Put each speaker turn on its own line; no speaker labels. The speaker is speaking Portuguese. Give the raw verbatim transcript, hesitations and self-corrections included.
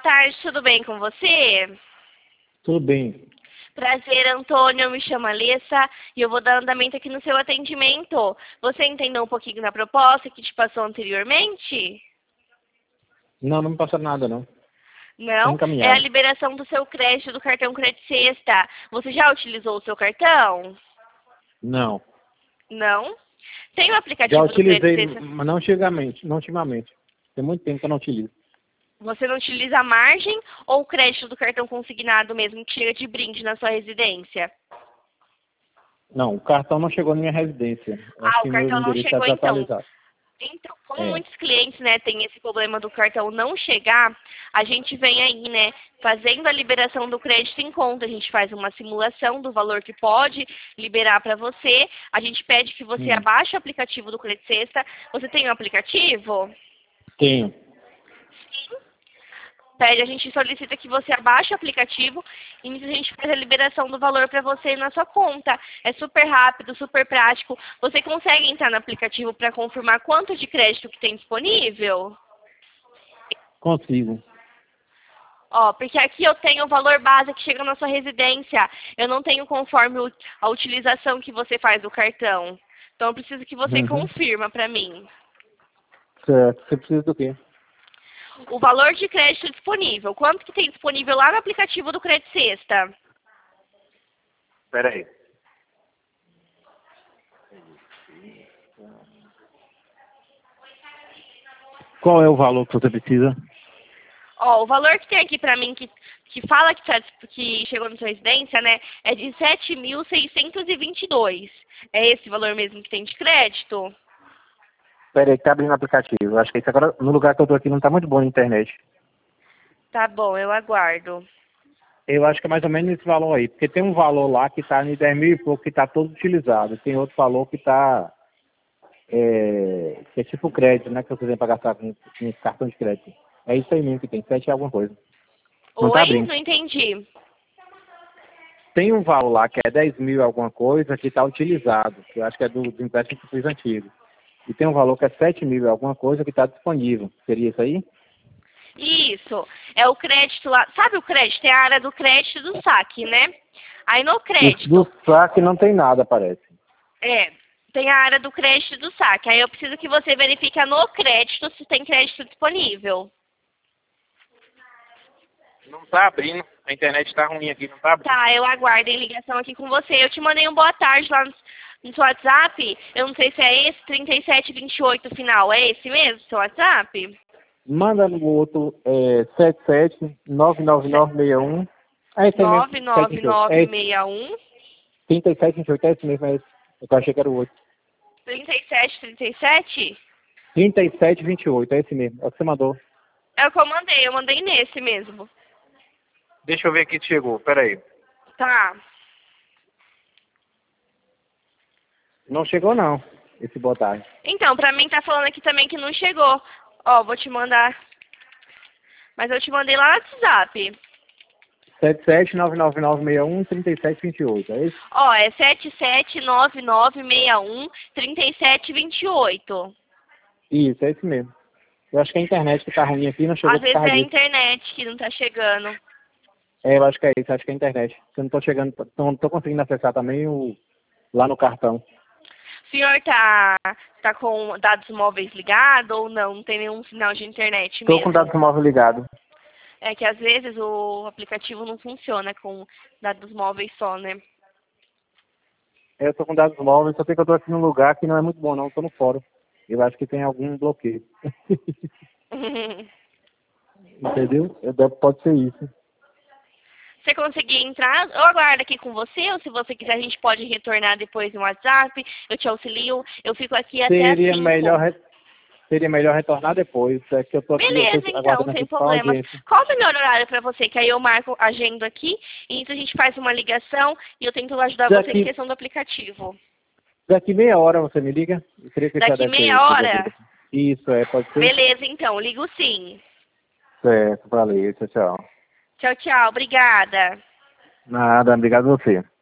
tarde, tudo bem com você?
Tudo bem.
Prazer, Antônio, eu me chamo Alessa e eu vou dar andamento aqui no seu atendimento. Você entendeu um pouquinho da proposta que te passou anteriormente?
Não, não me passa nada, não. Tá
Não? É a
encaminhado.
liberação do seu crédito do cartão Credit Sexta. Você já utilizou o seu cartão?
Não.
Não? Tem o
Já
aplicativo do Credit
utilizei,
Sexta?
mas não antigamente. Não ultimamente. Tem muito tempo que eu não utilizo.
Você não utiliza a margem ou o crédito do cartão consignado mesmo que chega de brinde na sua residência?
Não, o cartão não chegou na minha residência. Acho
Ah, o
que meu
cartão não
endereço está
chegou então.
desatualizado.
Então, como
É.
muitos clientes, né, têm esse problema do cartão não chegar, a gente vem aí, né, fazendo a liberação do crédito em conta. A gente faz uma simulação do valor que pode liberar para você. A gente pede que você
Hum.
abaixe o aplicativo do Credit Sexta. Você tem um aplicativo?
Tenho.
Pede, a gente solicita que você abaixe o aplicativo e nisso a gente faz a liberação do valor para você na sua conta. É super rápido, super prático. Você consegue entrar no aplicativo para confirmar quanto de crédito que tem disponível?
Consigo.
Ó, porque aqui eu tenho o valor base que chega na sua residência. Eu não tenho conforme o- a utilização que você faz do cartão. Então eu preciso que você
Uhum.
confirma para mim.
Certo. Você precisa do quê?
O valor de crédito disponível. Quanto que tem disponível lá no aplicativo do Credit Sexta?
Espera aí. Qual é o valor que você precisa?
Ó, o valor que tem aqui pra mim, que, que fala que, tá, que chegou na sua residência, né, é de sete mil seiscentos e vinte e dois. É esse valor mesmo que tem de crédito?
Espera aí, que tá abrindo o aplicativo. Acho que isso agora, no lugar que eu tô aqui, não tá muito bom na internet.
Tá bom, eu aguardo.
Eu acho que é mais ou menos esse valor aí, porque tem um valor lá que está em dez mil e pouco que está todo utilizado. Tem outro valor que está, é, que é tipo crédito, né, que você tem para gastar com, com cartão de crédito. É isso aí mesmo que tem, sete e alguma coisa. Não está
Oi?
abrindo.
Não entendi.
Tem um valor lá que é dez mil e alguma coisa que está utilizado, que eu acho que é do, do empréstimo que eu fiz antigo. E tem um valor que é sete mil e alguma coisa que está disponível. Seria isso aí?
Isso, é o crédito lá. Sabe o crédito? Tem a área do crédito e do saque, né? Aí no
Isso do
crédito,
saque não tem nada, parece.
é, tem a área do crédito e do saque. Aí eu preciso que você verifique no crédito se tem crédito disponível.
Não está abrindo. A internet está ruim aqui, não está abrindo.
Tá, eu aguardo em ligação aqui com você. Eu te mandei um boa tarde lá no, no seu WhatsApp. Eu não sei se é esse, trinta e sete vinte e oito final. É esse mesmo, seu WhatsApp?
Manda no outro, é, sete sete nove nove nove seis um. É esse aí mesmo,
nove nove nove
sete vinte e oito. É esse,
seis um,
trinta e sete vinte e oito, é esse mesmo, é esse. Eu achei que era o outro.
trinta e sete trinta e sete?
trinta e sete vinte e oito, é esse mesmo, é o que você mandou.
É o que eu mandei, eu mandei nesse mesmo.
Deixa eu ver aqui se chegou, peraí.
Tá.
Não chegou não, esse boa tarde.
Então, pra mim tá falando aqui também que não chegou. Ó, vou te mandar. Mas eu te mandei lá no WhatsApp.
sete sete nove nove nove seis um, trinta e sete vinte e oito, é esse?
Ó, é sete sete nove nove seis um, trinta e sete vinte e oito.
Isso, é esse mesmo. Eu acho que a internet que tá ruim aqui não chegou
Às
por
vezes é
causa
a
disso.
internet que não tá chegando.
É, eu acho que é isso, acho que é a internet. Eu não tô chegando, não tô conseguindo acessar também o, lá no cartão.
O senhor tá, tá com dados móveis ligados ou não? Não tem nenhum sinal de internet
Tô com
mesmo?
dados móvel ligado.
É que às vezes o aplicativo não funciona com dados móveis só, né?
Eu tô com dados móveis, só sei que eu tô aqui num lugar que não é muito bom não, tô no fórum. Eu acho que tem algum bloqueio. Entendeu? Eu, deve- pode ser isso.
Se você conseguir entrar, eu aguardo aqui com você, ou se você quiser a gente pode retornar depois no WhatsApp, eu te auxilio, eu fico aqui até às
Seria melhor,
cinco.
re- seria melhor retornar depois. É que eu tô aqui, eu tô
Beleza, então,
aguardando
sem
aqui só a
problemas.
audiência.
Qual o melhor horário para você? Que aí eu marco agendo aqui, e então a gente faz uma ligação e eu tento ajudar você em
Daqui,
questão do aplicativo.
daqui meia hora você me liga? Eu queria que já
Daqui
deve
meia
ter resolvido.
hora?
Isso, é, pode ser?
Beleza, então, ligo sim.
Certo, valeu, tchau, tchau.
Tchau, tchau, obrigada.
Nada, obrigado a você.